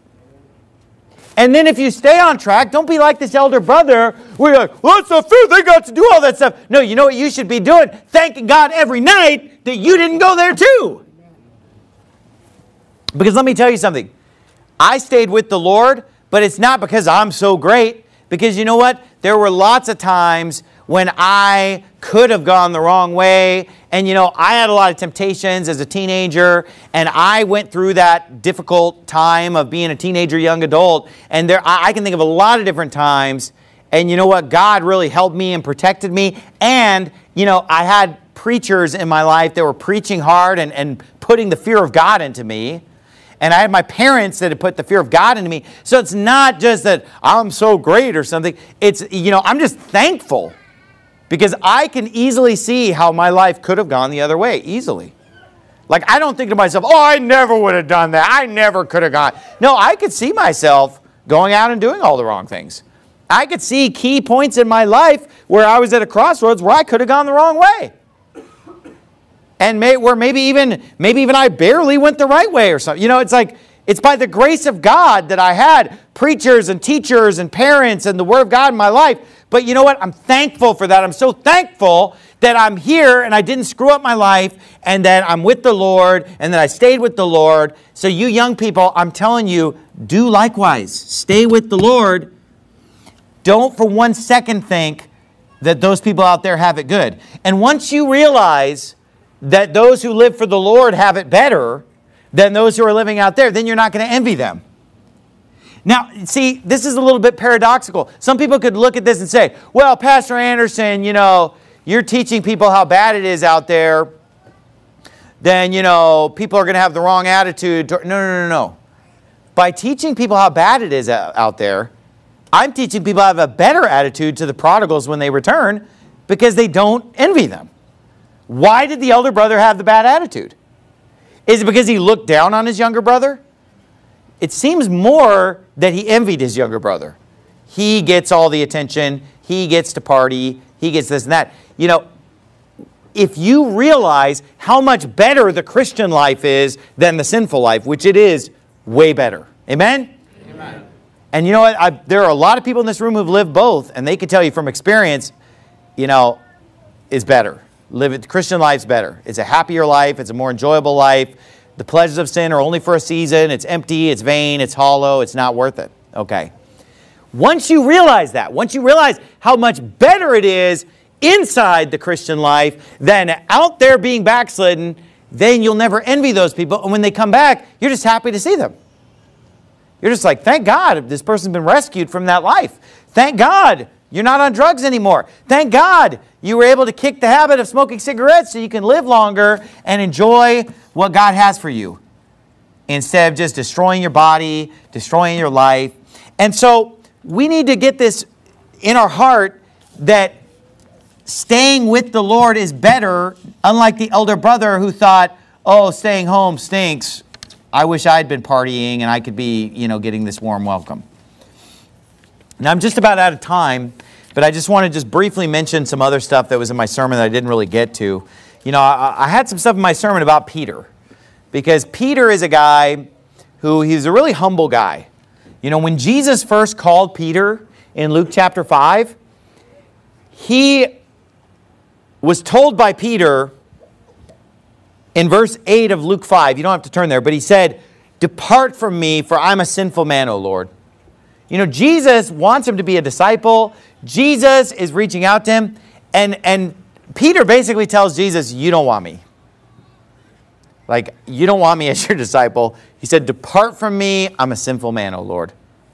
And then if you stay on track, don't be like this elder brother where you're like, well, that's not fair, they got to do all that stuff. No, you know what you should be doing? Thanking God every night that you didn't go there too. Because let me tell you something. I stayed with the Lord, but it's not because I'm so great. Because you know what? There were lots of times when I could have gone the wrong way. And you know, I had a lot of temptations as a teenager. And I went through that difficult time of being a teenager, young adult. And there, I, I can think of a lot of different times. And you know what? God really helped me and protected me. And, you know, I had preachers in my life that were preaching hard and, and putting the fear of God into me. And I had my parents that had put the fear of God into me. So it's not just that I'm so great or something. It's, you know, I'm just thankful. Because I can easily see how my life could have gone the other way, easily. Like, I don't think to myself, oh, I never would have done that. I never could have gone. No, I could see myself going out and doing all the wrong things. I could see key points in my life where I was at a crossroads where I could have gone the wrong way. And may, where maybe even, maybe even I barely went the right way or something. You know, it's like, it's by the grace of God that I had preachers and teachers and parents and the Word of God in my life. But you know what? I'm thankful for that. I'm so thankful that I'm here and I didn't screw up my life and that I'm with the Lord and that I stayed with the Lord. So you young people, I'm telling you, do likewise. Stay with the Lord. Don't for one second think that those people out there have it good. And once you realize that those who live for the Lord have it better than those who are living out there, then you're not going to envy them. Now, see, this is a little bit paradoxical. Some people could look at this and say, well, Pastor Anderson, you know, you're teaching people how bad it is out there. Then, you know, people are going to have the wrong attitude. No, no, no, no. By teaching people how bad it is out there, I'm teaching people how to have a better attitude to the prodigals when they return because they don't envy them. Why did the elder brother have the bad attitude? Is it because he looked down on his younger brother? It seems more that he envied his younger brother. He gets all the attention. He gets to party. He gets this and that. You know, if you realize how much better the Christian life is than the sinful life, which it is way better. Amen? Amen. And you know what? I, there are a lot of people in this room who've lived both, and they can tell you from experience, you know, is better. Live it, Christian life's better. It's a happier life. It's a more enjoyable life. The pleasures of sin are only for a season. It's empty. It's vain. It's hollow. It's not worth it. Okay. Once you realize that, once you realize how much better it is inside the Christian life than out there being backslidden, then you'll never envy those people. And when they come back, you're just happy to see them. You're just like, thank God this person's been rescued from that life. Thank God you're not on drugs anymore. Thank God you were able to kick the habit of smoking cigarettes so you can live longer and enjoy what God has for you instead of just destroying your body, destroying your life. And so we need to get this in our heart that staying with the Lord is better, unlike the elder brother who thought, oh, staying home stinks. I wish I'd been partying and I could be, you know, getting this warm welcome. Now, I'm just about out of time, but I just want to just briefly mention some other stuff that was in my sermon that I didn't really get to. You know, I, I had some stuff in my sermon about Peter, because Peter is a guy who, he's a really humble guy. You know, when Jesus first called Peter in Luke chapter five, he was told by Peter in verse eight of Luke five, you don't have to turn there, but he said, "Depart from me, for I'm a sinful man, O Lord." You know, Jesus wants him to be a disciple. Jesus is reaching out to him. And, and Peter basically tells Jesus, you don't want me. Like, you don't want me as your disciple. He said, depart from me. I'm a sinful man, O Lord.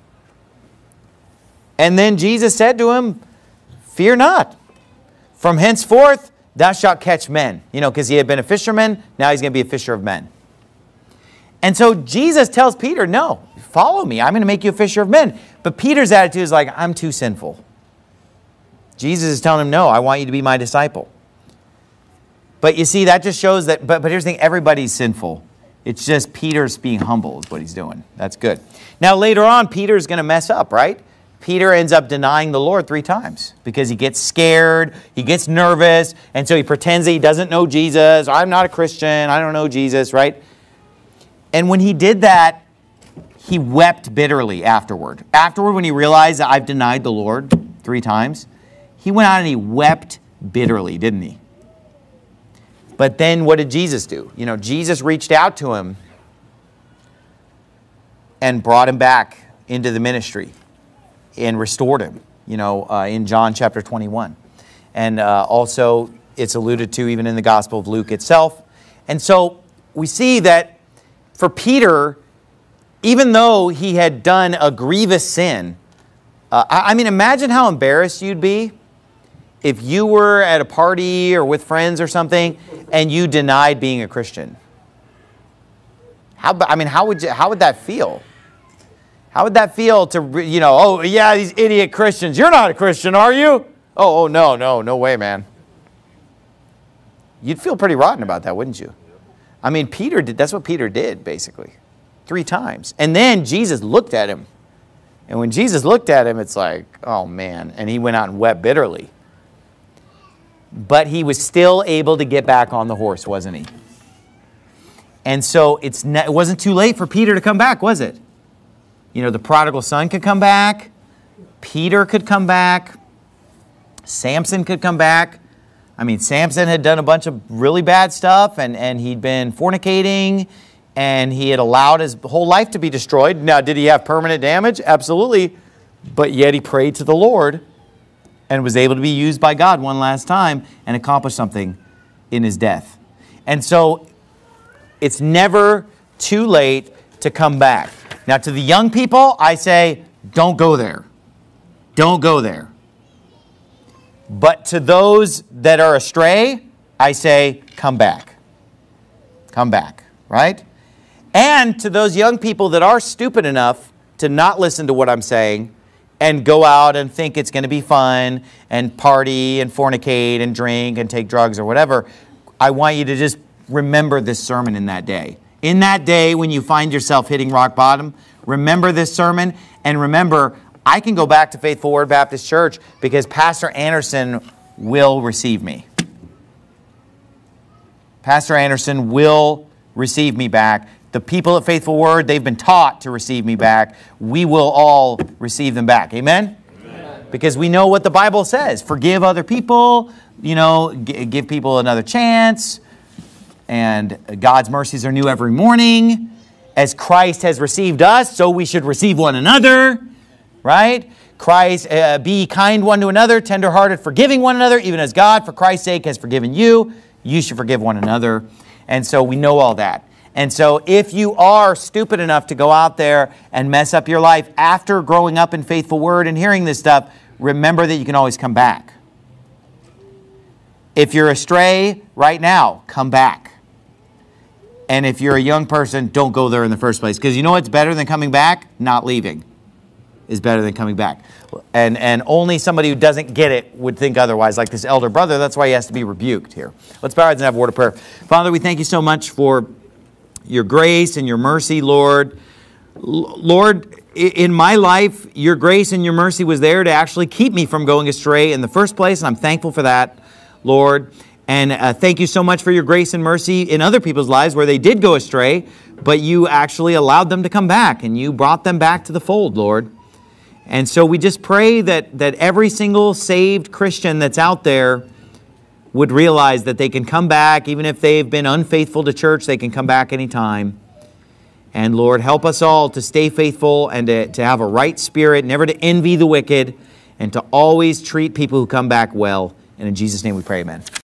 And then Jesus said to him, fear not. From henceforth, thou shalt catch men. You know, because he had been a fisherman. Now he's going to be a fisher of men. And so Jesus tells Peter, no, follow me. I'm going to make you a fisher of men. But Peter's attitude is like, I'm too sinful. Jesus is telling him, no, I want you to be my disciple. But you see, that just shows that, but, but here's the thing, everybody's sinful It's just Peter's being humble is what he's doing. That's good. Now later on, Peter's going to mess up, right? Peter ends up denying the Lord three times because he gets scared, he gets nervous, and so he pretends that he doesn't know Jesus. I'm not a Christian, I don't know Jesus, right? And when he did that, he wept bitterly afterward. Afterward, when he realized that I've denied the Lord three times, he went out and he wept bitterly, didn't he? But then what did Jesus do? You know, Jesus reached out to him and brought him back into the ministry and restored him, you know, uh, in John chapter twenty-one. And uh, also it's alluded to even in the Gospel of Luke itself. And so we see that for Peter, even though he had done a grievous sin, uh, I, I mean, imagine how embarrassed you'd be if you were at a party or with friends or something and you denied being a Christian. How, I mean, how would you, how would that feel? How would that feel to, you know, oh, yeah, these idiot Christians. You're not a Christian, are you? Oh, oh, no, no, no way, man. You'd feel pretty rotten about that, wouldn't you? I mean, Peter did, that's what Peter did, basically, three times. And then Jesus looked at him. And when Jesus looked at him, it's like, oh, man. And he went out and wept bitterly. But he was still able to get back on the horse, wasn't he? And so it's ne- it wasn't too late for Peter to come back, was it? You know, the prodigal son could come back. Peter could come back. Samson could come back. I mean, Samson had done a bunch of really bad stuff, and, and he'd been fornicating, and he had allowed his whole life to be destroyed. Now, did he have permanent damage? Absolutely. But yet he prayed to the Lord and was able to be used by God one last time and accomplish something in his death. And so it's never too late to come back. Now, to the young people, I say, don't go there. Don't go there. But to those that are astray, I say, come back. Come back, right? And to those young people that are stupid enough to not listen to what I'm saying and go out and think it's going to be fun and party and fornicate and drink and take drugs or whatever, I want you to just remember this sermon in that day. In that day when you find yourself hitting rock bottom, remember this sermon, and remember, I can go back to Faithful Word Baptist Church because Pastor Anderson will receive me. Pastor Anderson will receive me back. The people at Faithful Word, they've been taught to receive me back. We will all receive them back. Amen? Amen. Because we know what the Bible says. Forgive other people, you know, g- give people another chance. And God's mercies are new every morning. As Christ has received us, so we should receive one another. Right? Christ, uh, be kind one to another, tenderhearted, forgiving one another, even as God, for Christ's sake, has forgiven you. You should forgive one another. And so we know all that. And so if you are stupid enough to go out there and mess up your life after growing up in Faithful Word and hearing this stuff, remember that you can always come back. If you're astray right now, come back. And if you're a young person, don't go there in the first place. Because you know what's better than coming back? Not leaving is better than coming back. And, and only somebody who doesn't get it would think otherwise, like this elder brother. That's why he has to be rebuked here. Let's bow our heads and have a word of prayer. Father, we thank you so much for your grace and your mercy, Lord. L- Lord, in my life, your grace and your mercy was there to actually keep me from going astray in the first place, and I'm thankful for that, Lord. And uh, thank you so much for your grace and mercy in other people's lives where they did go astray, but you actually allowed them to come back, and you brought them back to the fold, Lord. And so we just pray that, that every single saved Christian that's out there would realize that they can come back, even if they've been unfaithful to church, they can come back anytime. And Lord, help us all to stay faithful and to, to have a right spirit, never to envy the wicked, and to always treat people who come back well. And in Jesus' name we pray, amen.